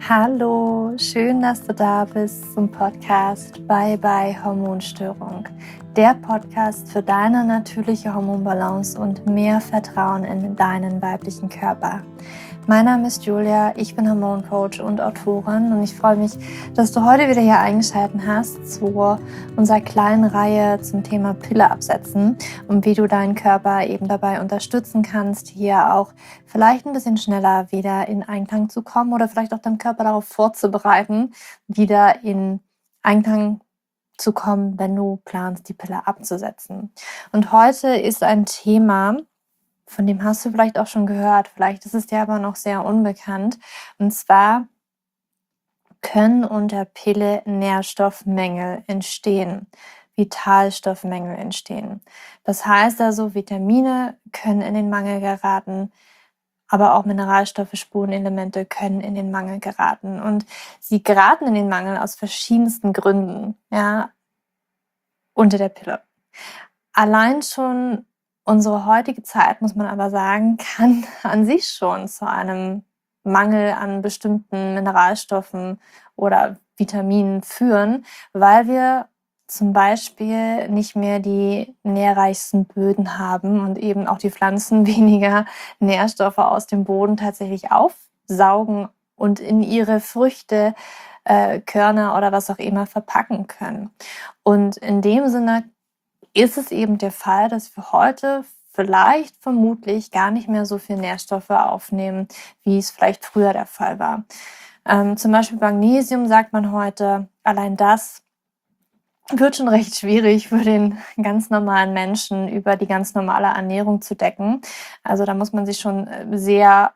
Hallo, schön, dass du da bist zum Podcast Bye Bye Hormonstörung. Der Podcast für deine natürliche Hormonbalance und mehr Vertrauen in deinen weiblichen Körper. Mein Name ist Julia, ich bin Hormoncoach und Autorin und ich freue mich, dass du heute wieder hier eingeschaltet hast zu unserer kleinen Reihe zum Thema Pille absetzen und wie du deinen Körper eben dabei unterstützen kannst, hier auch vielleicht ein bisschen schneller wieder in Einklang zu kommen oder vielleicht auch deinen Körper darauf vorzubereiten, wieder in Einklang zu kommen, wenn du planst, die Pille abzusetzen. Und heute ist ein Thema, von dem hast du vielleicht auch schon gehört, vielleicht ist es dir aber noch sehr unbekannt. Und zwar können unter Pille Nährstoffmängel entstehen, Vitalstoffmängel entstehen. Das heißt also, Vitamine können in den Mangel geraten, aber auch Mineralstoffe, Spurenelemente können in den Mangel geraten. Und sie geraten in den Mangel aus verschiedensten Gründen, ja, unter der Pille. Allein schon unsere heutige Zeit, muss man aber sagen, kann an sich schon zu einem Mangel an bestimmten Mineralstoffen oder Vitaminen führen, weil wir zum Beispiel nicht mehr die nährreichsten Böden haben und eben auch die Pflanzen weniger Nährstoffe aus dem Boden tatsächlich aufsaugen und in ihre Früchte, Körner oder was auch immer verpacken können. Und in dem Sinne ist es eben der Fall, dass wir heute vielleicht vermutlich gar nicht mehr so viel Nährstoffe aufnehmen, wie es vielleicht früher der Fall war. Zum Beispiel Magnesium sagt man heute, allein das wird schon recht schwierig für den ganz normalen Menschen über die ganz normale Ernährung zu decken. Also da muss man sich schon sehr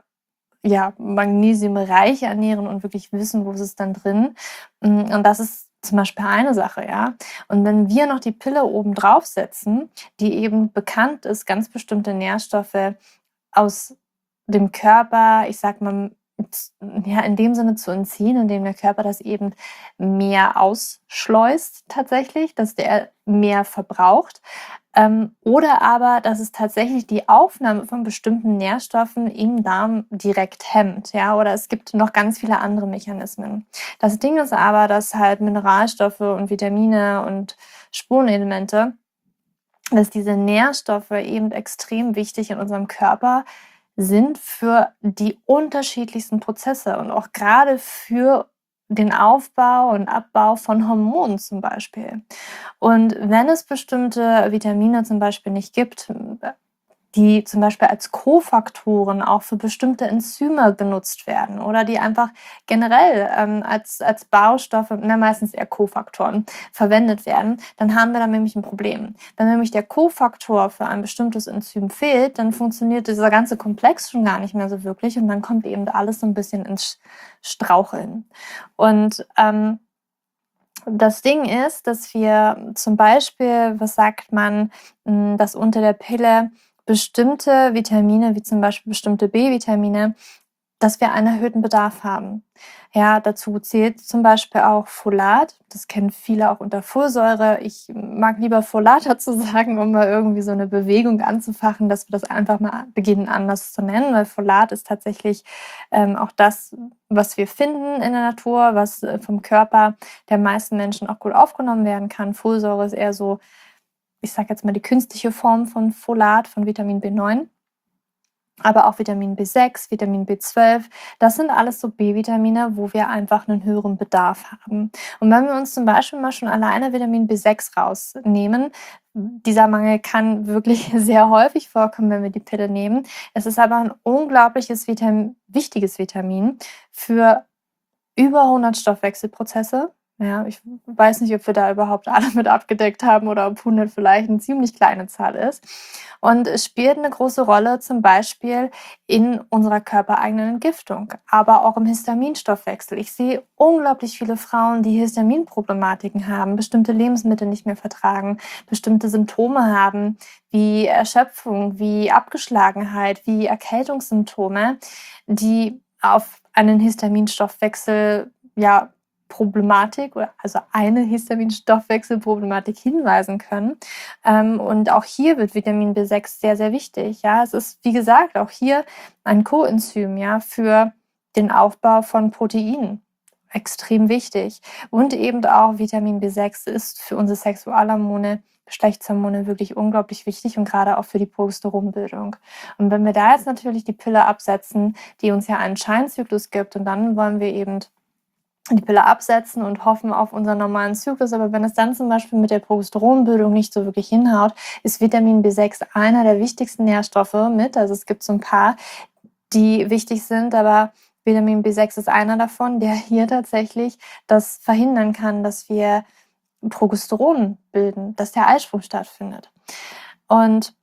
magnesiumreich ernähren und wirklich wissen, wo ist es dann drin. Und das ist zum Beispiel eine Sache, ja. Und wenn wir noch die Pille oben draufsetzen, die eben bekannt ist, ganz bestimmte Nährstoffe aus dem Körper, ich sag mal, ja, in dem Sinne zu entziehen, indem der Körper das eben mehr ausschleust tatsächlich, dass der mehr verbraucht. Oder aber, dass es tatsächlich die Aufnahme von bestimmten Nährstoffen im Darm direkt hemmt, ja, oder es gibt noch ganz viele andere Mechanismen. Das Ding ist aber, dass halt Mineralstoffe und Vitamine und Spurenelemente, dass diese Nährstoffe eben extrem wichtig in unserem Körper sind für die unterschiedlichsten Prozesse und auch gerade für den Aufbau und Abbau von Hormonen zum Beispiel. Und wenn es bestimmte Vitamine zum Beispiel nicht gibt, die zum Beispiel als Kofaktoren auch für bestimmte Enzyme genutzt werden oder die einfach generell als Baustoffe, meistens eher Kofaktoren, verwendet werden, dann haben wir da nämlich ein Problem. Wenn nämlich der Kofaktor für ein bestimmtes Enzym fehlt, dann funktioniert dieser ganze Komplex schon gar nicht mehr so wirklich und dann kommt eben alles so ein bisschen ins Straucheln. Und das Ding ist, dass wir zum Beispiel, was sagt man, dass unter der Pille bestimmte Vitamine, wie zum Beispiel bestimmte B-Vitamine, dass wir einen erhöhten Bedarf haben. Ja, dazu zählt zum Beispiel auch Folat. Das kennen viele auch unter Folsäure. Ich mag lieber Folat dazu sagen, um mal irgendwie so eine Bewegung anzufachen, dass wir das einfach mal beginnen anders zu nennen, weil Folat ist tatsächlich auch das, was wir finden in der Natur, was vom Körper der meisten Menschen auch gut aufgenommen werden kann. Folsäure ist eher so, ich sage jetzt mal die künstliche Form von Folat, von Vitamin B9. Aber auch Vitamin B6, Vitamin B12, das sind alles so B-Vitamine, wo wir einfach einen höheren Bedarf haben. Und wenn wir uns zum Beispiel mal schon alleine Vitamin B6 rausnehmen, dieser Mangel kann wirklich sehr häufig vorkommen, wenn wir die Pille nehmen. Es ist aber ein unglaubliches wichtiges Vitamin für über 100 Stoffwechselprozesse. Ja, ich weiß nicht, ob wir da überhaupt alle mit abgedeckt haben oder ob 100 vielleicht eine ziemlich kleine Zahl ist. Und es spielt eine große Rolle zum Beispiel in unserer körpereigenen Entgiftung, aber auch im Histaminstoffwechsel. Ich sehe unglaublich viele Frauen, die Histaminproblematiken haben, bestimmte Lebensmittel nicht mehr vertragen, bestimmte Symptome haben, wie Erschöpfung, wie Abgeschlagenheit, wie Erkältungssymptome, die auf einen Histaminstoffwechsel, Problematik oder also eine Histaminstoffwechselproblematik hinweisen können. Und auch hier wird Vitamin B6 sehr, sehr wichtig. Ja, es ist, wie gesagt, auch hier ein Coenzym, ja, für den Aufbau von Proteinen. extrem wichtig. Und eben auch Vitamin B6 ist für unsere Sexualhormone, Geschlechtshormone wirklich unglaublich wichtig und gerade auch für die Progesteronbildung. Und wenn wir da jetzt natürlich die Pille absetzen, die uns ja einen Scheinzyklus gibt, und dann wollen wir eben die Pille absetzen und hoffen auf unseren normalen Zyklus. Aber wenn es dann zum Beispiel mit der Progesteronbildung nicht so wirklich hinhaut, ist Vitamin B6 einer der wichtigsten Nährstoffe mit. Also es gibt so ein paar, die wichtig sind, aber Vitamin B6 ist einer davon, der hier tatsächlich das verhindern kann, dass wir Progesteron bilden, dass der Eisprung stattfindet. Und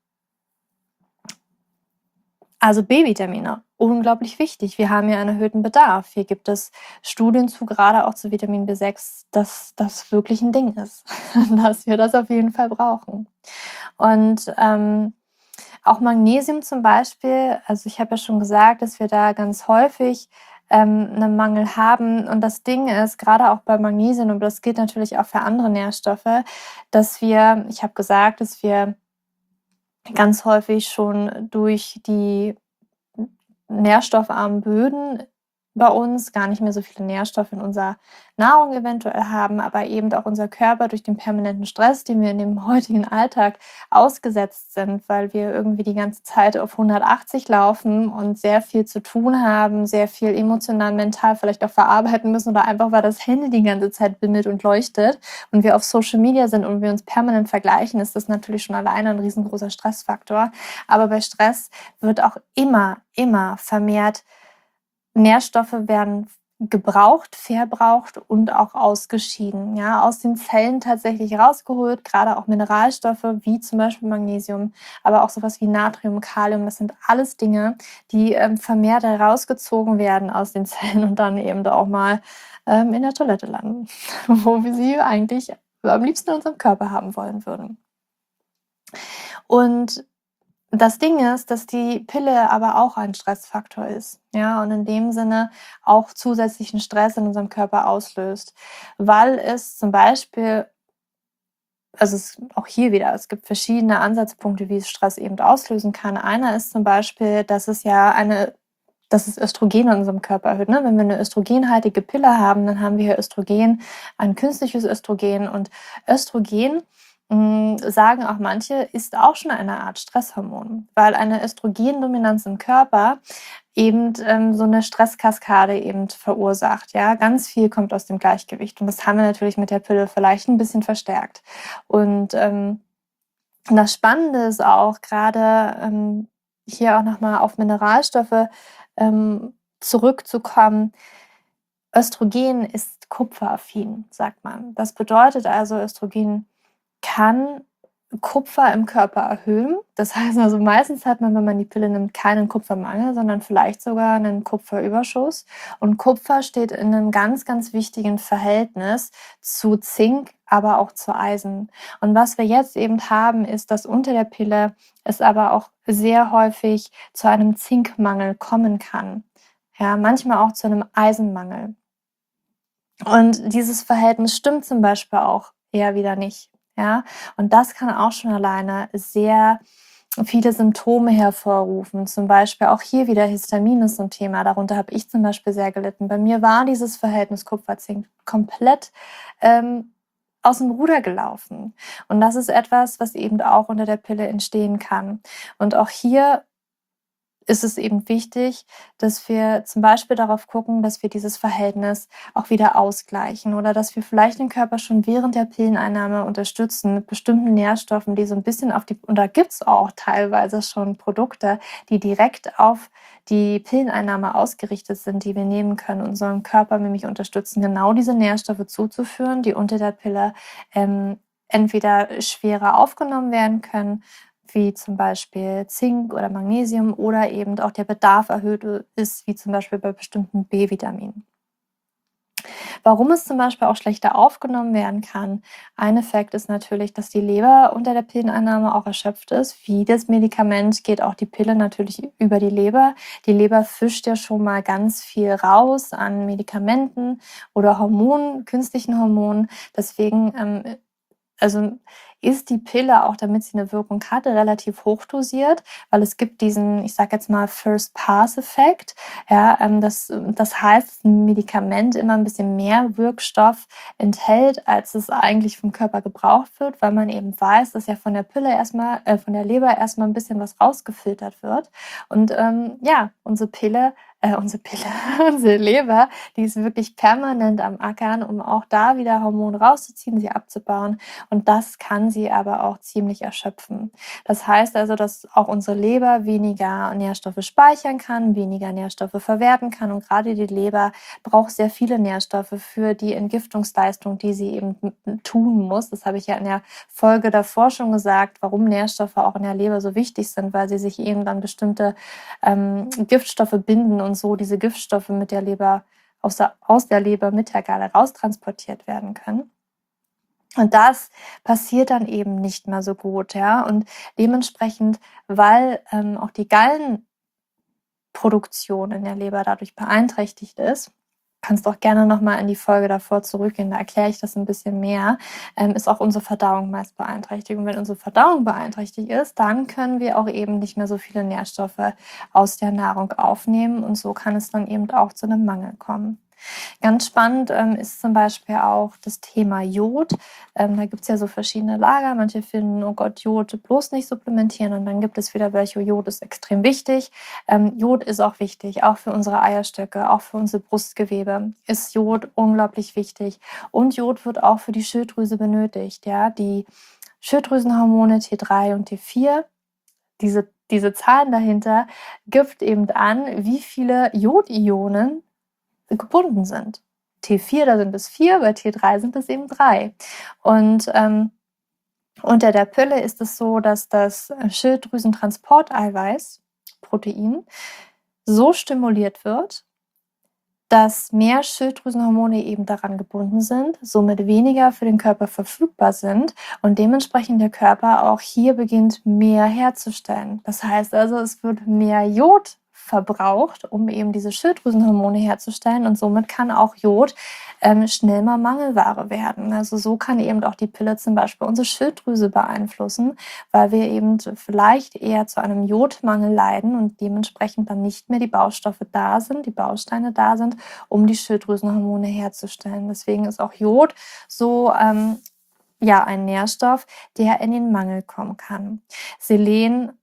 also B-Vitamine, unglaublich wichtig. Wir haben ja einen erhöhten Bedarf. Hier gibt es Studien zu, gerade auch zu Vitamin B6, dass das wirklich ein Ding ist, dass wir das auf jeden Fall brauchen. Und auch Magnesium zum Beispiel, also ich habe ja schon gesagt, dass wir da ganz häufig einen Mangel haben. Und das Ding ist, gerade auch bei Magnesium, und das gilt natürlich auch für andere Nährstoffe, dass wir, ich habe gesagt, dass wir ganz häufig schon durch die nährstoffarmen Böden bei uns gar nicht mehr so viele Nährstoffe in unserer Nahrung eventuell haben, aber eben auch unser Körper durch den permanenten Stress, den wir in dem heutigen Alltag ausgesetzt sind, weil wir irgendwie die ganze Zeit auf 180 laufen und sehr viel zu tun haben, sehr viel emotional, mental vielleicht auch verarbeiten müssen oder einfach, weil das Handy die ganze Zeit bimmelt und leuchtet und wir auf Social Media sind und wir uns permanent vergleichen, ist das natürlich schon alleine ein riesengroßer Stressfaktor. Aber bei Stress wird auch immer vermehrt Nährstoffe werden gebraucht, verbraucht und auch ausgeschieden, ja, aus den Zellen tatsächlich rausgeholt, gerade auch Mineralstoffe wie zum Beispiel Magnesium, aber auch sowas wie Natrium, Kalium, das sind alles Dinge, die vermehrt herausgezogen werden aus den Zellen und dann eben auch mal in der Toilette landen, wo wir sie eigentlich am liebsten in unserem Körper haben wollen würden. Und das Ding ist, dass die Pille aber auch ein Stressfaktor ist, ja, und in dem Sinne auch zusätzlichen Stress in unserem Körper auslöst, weil es zum Beispiel, also auch hier wieder, es gibt verschiedene Ansatzpunkte, wie es Stress eben auslösen kann. Einer ist zum Beispiel, dass es Östrogen in unserem Körper erhöht. Ne? Wenn wir eine östrogenhaltige Pille haben, dann haben wir hier Östrogen, ein künstliches Östrogen. Und Östrogen, sagen auch manche, ist auch schon eine Art Stresshormon, weil eine Östrogendominanz im Körper eben so eine Stresskaskade eben verursacht. Ja, ganz viel kommt aus dem Gleichgewicht und das haben wir natürlich mit der Pille vielleicht ein bisschen verstärkt. Und das Spannende ist auch gerade hier auch nochmal auf Mineralstoffe zurückzukommen. Östrogen ist kupferaffin, sagt man. Das bedeutet also, Östrogen kann Kupfer im Körper erhöhen. Das heißt also, meistens hat man, wenn man die Pille nimmt, keinen Kupfermangel, sondern vielleicht sogar einen Kupferüberschuss. Und Kupfer steht in einem ganz, ganz wichtigen Verhältnis zu Zink, aber auch zu Eisen. Und was wir jetzt eben haben, ist, dass unter der Pille es aber auch sehr häufig zu einem Zinkmangel kommen kann. Ja, manchmal auch zu einem Eisenmangel. Und dieses Verhältnis stimmt zum Beispiel auch eher wieder nicht. Ja, und das kann auch schon alleine sehr viele Symptome hervorrufen. Zum Beispiel auch hier wieder Histamin ist so ein Thema. Darunter habe ich zum Beispiel sehr gelitten. Bei mir war dieses Verhältnis Kupfer-Zink komplett aus dem Ruder gelaufen. Und das ist etwas, was eben auch unter der Pille entstehen kann. Und auch hier ist es eben wichtig, dass wir zum Beispiel darauf gucken, dass wir dieses Verhältnis auch wieder ausgleichen oder dass wir vielleicht den Körper schon während der Pilleneinnahme unterstützen mit bestimmten Nährstoffen, die so ein bisschen und da gibt's auch teilweise schon Produkte, die direkt auf die Pilleneinnahme ausgerichtet sind, die wir nehmen können, unseren Körper nämlich unterstützen, genau diese Nährstoffe zuzuführen, die unter der Pille entweder schwerer aufgenommen werden können, wie zum Beispiel Zink oder Magnesium oder eben auch der Bedarf erhöht ist, wie zum Beispiel bei bestimmten B-Vitaminen. Warum es zum Beispiel auch schlechter aufgenommen werden kann, ein Effekt ist natürlich, dass die Leber unter der Pilleneinnahme auch erschöpft ist. Wie das Medikament geht auch die Pille natürlich über die Leber. Die Leber fischt ja schon mal ganz viel raus an Medikamenten oder Hormonen, künstlichen Hormonen. Deswegen also ist die Pille auch, damit sie eine Wirkung hat, relativ hochdosiert, weil es gibt diesen, ich sage jetzt mal, First-Pass-Effekt. Ja, das heißt, dass ein Medikament immer ein bisschen mehr Wirkstoff enthält, als es eigentlich vom Körper gebraucht wird, weil man eben weiß, dass ja von der von der Leber erstmal ein bisschen was rausgefiltert wird. Und ja, unsere Leber, die ist wirklich permanent am Ackern, um auch da wieder Hormone rauszuziehen, sie abzubauen. Und das kann sie aber auch ziemlich erschöpfen. Das heißt also, dass auch unsere Leber weniger Nährstoffe speichern kann, weniger Nährstoffe verwerten kann. Und gerade die Leber braucht sehr viele Nährstoffe für die Entgiftungsleistung, die sie eben tun muss. Das habe ich ja in der Folge davor schon gesagt, warum Nährstoffe auch in der Leber so wichtig sind, weil sie sich eben dann bestimmte Giftstoffe binden und so diese Giftstoffe mit der Leber aus der Leber mit der Galle raustransportiert werden können. Und das passiert dann eben nicht mehr so gut, ja. Und dementsprechend, weil auch die Gallenproduktion in der Leber dadurch beeinträchtigt ist, kannst auch gerne nochmal in die Folge davor zurückgehen, da erkläre ich das ein bisschen mehr, ist auch unsere Verdauung meist beeinträchtigt. Und wenn unsere Verdauung beeinträchtigt ist, dann können wir auch eben nicht mehr so viele Nährstoffe aus der Nahrung aufnehmen und so kann es dann eben auch zu einem Mangel kommen. Ganz spannend ist zum Beispiel auch das Thema Jod. Da gibt es ja so verschiedene Lager. Manche finden, oh Gott, Jod bloß nicht supplementieren. Und dann gibt es wieder welche, Jod ist extrem wichtig. Jod ist auch wichtig, auch für unsere Eierstöcke, auch für unsere Brustgewebe ist Jod unglaublich wichtig. Und Jod wird auch für die Schilddrüse benötigt. Ja? Die Schilddrüsenhormone T3 und T4, diese Zahlen dahinter, gibt eben an, wie viele Jodionen gebunden sind. T4, da sind es 4, bei T3 sind es eben 3. Und unter der Pille ist es so, dass das Schilddrüsentransporteiweiß, Protein, so stimuliert wird, dass mehr Schilddrüsenhormone eben daran gebunden sind, somit weniger für den Körper verfügbar sind und dementsprechend der Körper auch hier beginnt, mehr herzustellen. Das heißt also, es wird mehr Jod verbraucht, um eben diese Schilddrüsenhormone herzustellen und somit kann auch Jod schnell mal Mangelware werden. Also so kann eben auch die Pille zum Beispiel unsere Schilddrüse beeinflussen, weil wir eben vielleicht eher zu einem Jodmangel leiden und dementsprechend dann nicht mehr die Baustoffe da sind, die Bausteine da sind, um die Schilddrüsenhormone herzustellen. Deswegen ist auch Jod so ein Nährstoff, der in den Mangel kommen kann. Selen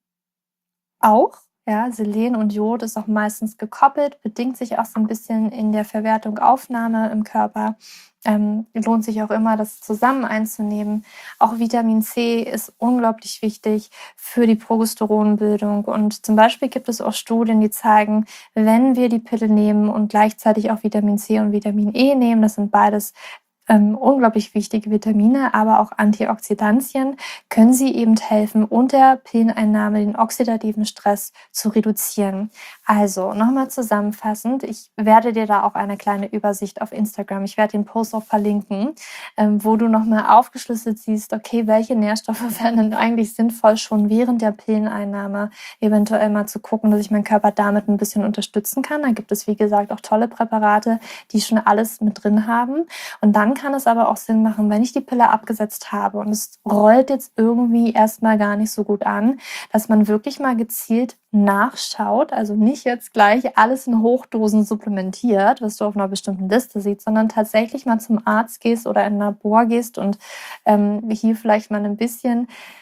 auch. Ja, Selen und Jod ist auch meistens gekoppelt, bedingt sich auch so ein bisschen in der Verwertung, Aufnahme im Körper. Lohnt sich auch immer, das zusammen einzunehmen. Auch Vitamin C ist unglaublich wichtig für die Progesteronbildung. Und zum Beispiel gibt es auch Studien, die zeigen, wenn wir die Pille nehmen und gleichzeitig auch Vitamin C und Vitamin E nehmen, das sind beides unglaublich wichtige Vitamine, aber auch Antioxidantien, können sie eben helfen, unter Pilleneinnahme den oxidativen Stress zu reduzieren. Also nochmal zusammenfassend, ich werde dir da auch eine kleine Übersicht auf Instagram, ich werde den Post auch verlinken, wo du nochmal aufgeschlüsselt siehst, okay, welche Nährstoffe wären denn eigentlich sinnvoll, schon während der Pilleneinnahme eventuell mal zu gucken, dass ich meinen Körper damit ein bisschen unterstützen kann. Da gibt es, wie gesagt, auch tolle Präparate, die schon alles mit drin haben. Und dann kann es aber auch Sinn machen, wenn ich die Pille abgesetzt habe und es rollt jetzt irgendwie erstmal gar nicht so gut an, dass man wirklich mal gezielt nachschaut, also nicht jetzt gleich alles in Hochdosen supplementiert, was du auf einer bestimmten Liste siehst, sondern tatsächlich mal zum Arzt gehst oder in ein Labor gehst und hier vielleicht mal ein bisschen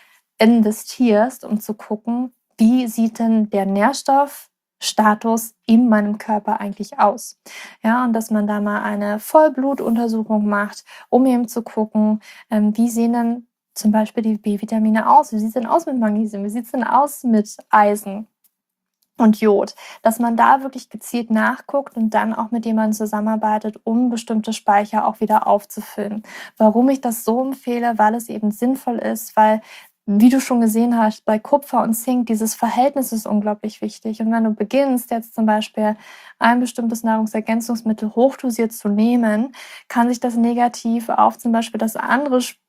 investierst, um zu gucken, wie sieht denn der Nährstoffstatus in meinem Körper eigentlich aus. Ja, und dass man da mal eine Vollblutuntersuchung macht, um eben zu gucken, wie sehen denn zum Beispiel die B-Vitamine aus? Wie sieht es denn aus mit Magnesium? Wie sieht es denn aus mit Eisen und Jod? Dass man da wirklich gezielt nachguckt und dann auch mit jemandem zusammenarbeitet, um bestimmte Speicher auch wieder aufzufüllen. Warum ich das so empfehle? Weil es eben sinnvoll ist, weil wie du schon gesehen hast, bei Kupfer und Zink, dieses Verhältnis ist unglaublich wichtig. Und wenn du beginnst, jetzt zum Beispiel ein bestimmtes Nahrungsergänzungsmittel hochdosiert zu nehmen, kann sich das negativ auf zum Beispiel das andere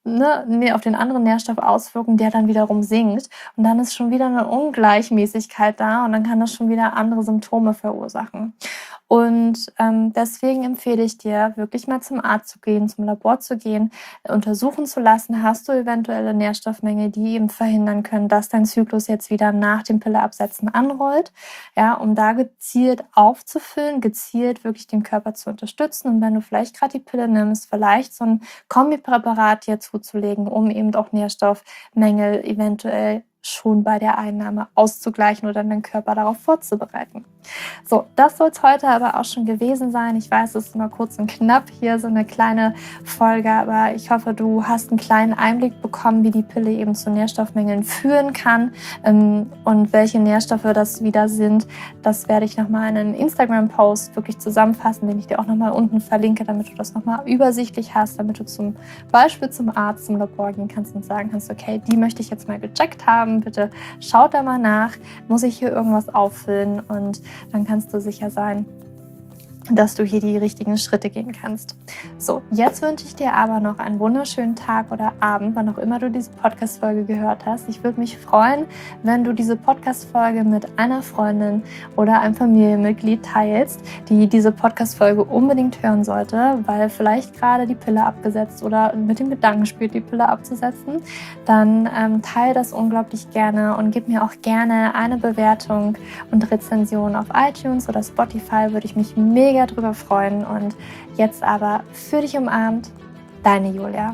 auf den anderen Nährstoff auswirken, der dann wiederum sinkt. Und dann ist schon wieder eine Ungleichmäßigkeit da und dann kann das schon wieder andere Symptome verursachen. Und deswegen empfehle ich dir, wirklich mal zum Arzt zu gehen, zum Labor zu gehen, untersuchen zu lassen, hast du eventuelle Nährstoffmängel, die eben verhindern können, dass dein Zyklus jetzt wieder nach dem Pilleabsetzen anrollt, ja, um da gezielt aufzufüllen, gezielt wirklich den Körper zu unterstützen. Und wenn du vielleicht gerade die Pille nimmst, vielleicht so ein Kombipräparat dir zuzulegen, um eben auch Nährstoffmängel eventuell schon bei der Einnahme auszugleichen oder deinen Körper darauf vorzubereiten. So, das soll es heute aber auch schon gewesen sein. Ich weiß, es ist nur kurz und knapp hier so eine kleine Folge, aber ich hoffe, du hast einen kleinen Einblick bekommen, wie die Pille eben zu Nährstoffmängeln führen kann und welche Nährstoffe das wieder sind. Das werde ich nochmal in einem Instagram-Post wirklich zusammenfassen, den ich dir auch nochmal unten verlinke, damit du das nochmal übersichtlich hast, damit du zum Beispiel zum Arzt, zum Labor gehen kannst und sagen kannst, okay, die möchte ich jetzt mal gecheckt haben, bitte schaut da mal nach, muss ich hier irgendwas auffüllen, und dann kannst du sicher sein, dass du hier die richtigen Schritte gehen kannst. So, jetzt wünsche ich dir aber noch einen wunderschönen Tag oder Abend, wann auch immer du diese Podcast-Folge gehört hast. Ich würde mich freuen, wenn du diese Podcast-Folge mit einer Freundin oder einem Familienmitglied teilst, die diese Podcast-Folge unbedingt hören sollte, weil vielleicht gerade die Pille abgesetzt oder mit dem Gedanken spielt, die Pille abzusetzen. Dann teile das unglaublich gerne und gib mir auch gerne eine Bewertung und Rezension auf iTunes oder Spotify, würde ich mich mega drüber freuen. Und jetzt aber für dich umarmt, deine Julia.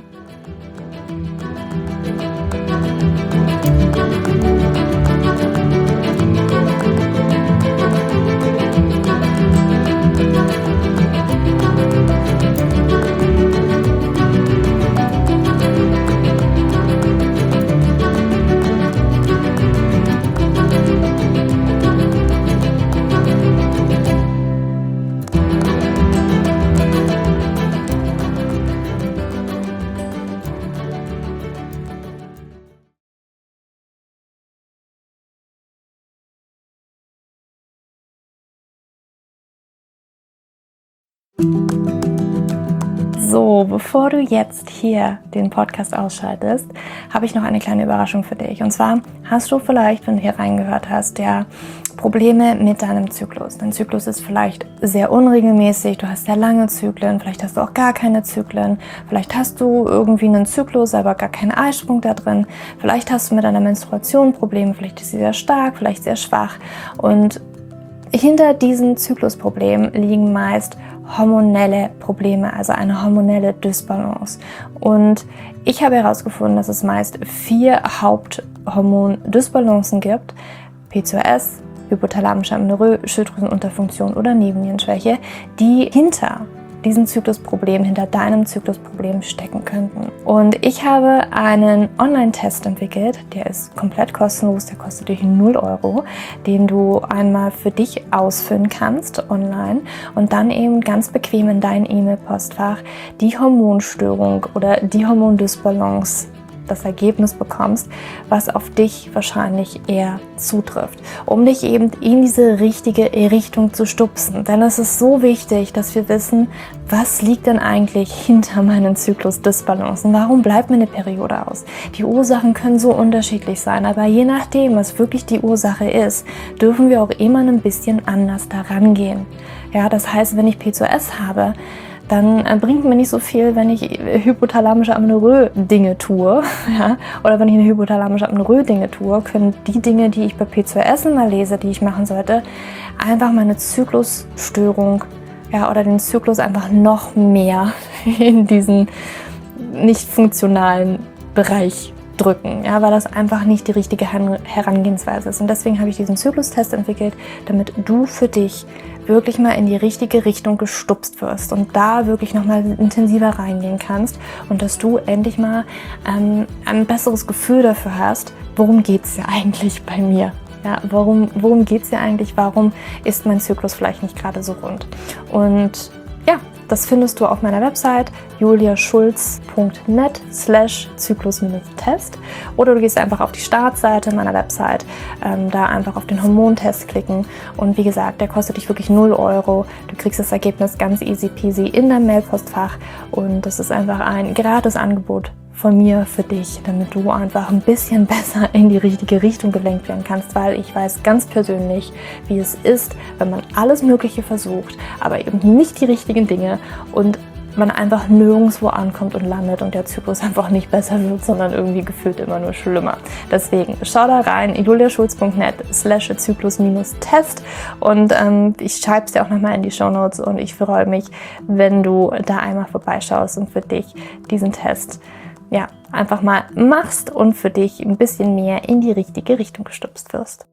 So, bevor du jetzt hier den Podcast ausschaltest, habe ich noch eine kleine Überraschung für dich. Und zwar hast du vielleicht, wenn du hier reingehört hast, ja Probleme mit deinem Zyklus. Dein Zyklus ist vielleicht sehr unregelmäßig, du hast sehr lange Zyklen, vielleicht hast du auch gar keine Zyklen, vielleicht hast du irgendwie einen Zyklus, aber gar keinen Eisprung da drin, vielleicht hast du mit deiner Menstruation Probleme, vielleicht ist sie sehr stark, vielleicht sehr schwach. Und hinter diesen Zyklusproblemen liegen meist hormonelle Probleme, also eine hormonelle Dysbalance. Und ich habe herausgefunden, dass es meist 4 Haupthormon-Dysbalancen gibt: PCOS, hypothalamische Amenorrhoe, Schilddrüsenunterfunktion oder Nebennierenschwäche, die hinter diesen Zyklusproblem, hinter deinem Zyklusproblem stecken könnten. Und ich habe einen Online-Test entwickelt, der ist komplett kostenlos, der kostet dich 0 €, den du einmal für dich ausfüllen kannst online und dann eben ganz bequem in dein E-Mail-Postfach die Hormonstörung oder die Hormondysbalance, das Ergebnis bekommst, was auf dich wahrscheinlich eher zutrifft, um dich eben in diese richtige Richtung zu stupsen. Denn es ist so wichtig, dass wir wissen, was liegt denn eigentlich hinter meinen Zyklus-Dysbalancen? Warum bleibt mir eine Periode aus? Die Ursachen können so unterschiedlich sein, aber je nachdem, was wirklich die Ursache ist, dürfen wir auch immer ein bisschen anders daran gehen. Ja, das heißt, wenn ich PCOS habe, dann bringt mir nicht so viel, wenn ich hypothalamische Amenorrhoe Dinge tue, ja? Oder wenn ich eine hypothalamische Amenorrhoe Dinge tue, können die Dinge, die ich bei PCOS immer lese, die ich machen sollte, einfach meine Zyklusstörung, ja, oder den Zyklus einfach noch mehr in diesen nicht funktionalen Bereich drücken, ja, weil das einfach nicht die richtige Herangehensweise ist. Und deswegen habe ich diesen Zyklustest entwickelt, damit du für dich wirklich mal in die richtige Richtung gestupst wirst und da wirklich nochmal intensiver reingehen kannst und dass du endlich mal ein besseres Gefühl dafür hast, worum geht es ja eigentlich bei mir? Ja, worum geht es ja eigentlich? Warum ist mein Zyklus vielleicht nicht gerade so rund? Und ja, das findest du auf meiner Website juliaschulz.net/Zyklus-Test oder du gehst einfach auf die Startseite meiner Website, da einfach auf den Hormontest klicken und wie gesagt, der kostet dich wirklich 0 €. Du kriegst das Ergebnis ganz easy peasy in dein Mailpostfach und das ist einfach ein gratis Angebot von mir für dich, damit du einfach ein bisschen besser in die richtige Richtung gelenkt werden kannst, weil ich weiß ganz persönlich, wie es ist, wenn man alles Mögliche versucht, aber eben nicht die richtigen Dinge und man einfach nirgendwo ankommt und landet und der Zyklus einfach nicht besser wird, sondern irgendwie gefühlt immer nur schlimmer. Deswegen schau da rein, juliaschulz.net/Zyklus-Test und ich schreibe es dir auch nochmal in die Shownotes und ich freue mich, wenn du da einmal vorbeischaust und für dich diesen Test einfach mal machst und für dich ein bisschen mehr in die richtige Richtung gestupst wirst.